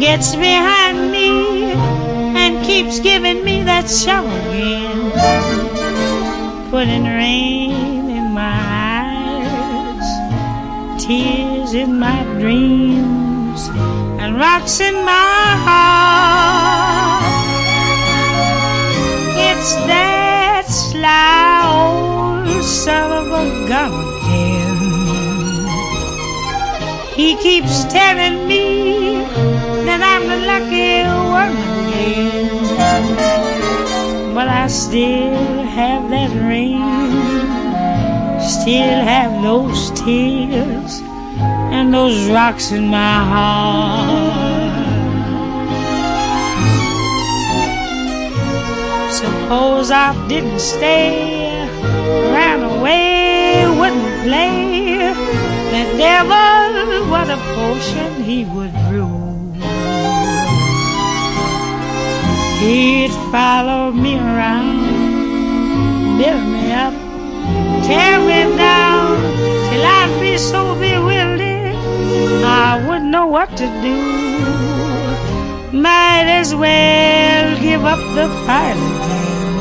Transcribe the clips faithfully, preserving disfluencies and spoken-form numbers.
gets behind me and keeps giving me that shovel again, putting rain in my eyes, tears in my dreams, and rocks in my heart. It's that sly old son of a gun again. He keeps telling me that I'm the lucky one again, but I still have that rain, still have those tears and those rocks in my heart. Suppose I didn't stay, ran away, wouldn't play, the devil, what a potion he would brew. He'd follow me around, build me up, tear me down, till I'd be so bewildered I wouldn't know what to do. Might as well give up the fight again.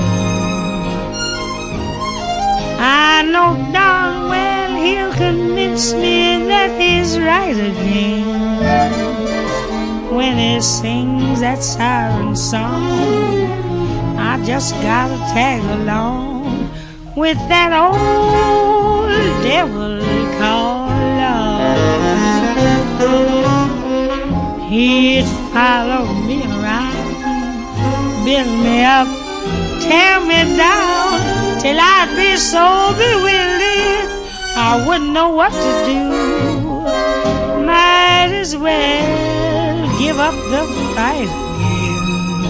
I know darn well he'll convince me that he's right again when he sings that siren song. I just gotta tag along with that old devil called love. He'd follow me around, build me up, tear me down, till I'd be so bewildered I wouldn't know what to do. Might as well give up the fight again.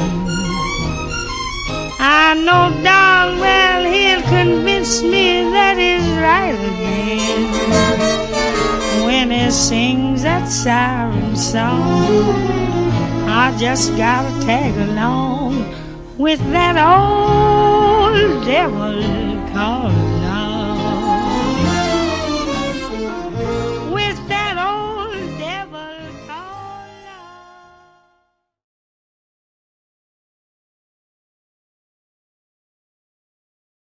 I know darn well he'll convince me that he's right again when he sings that siren song. I just gotta tag along with that old devil called love.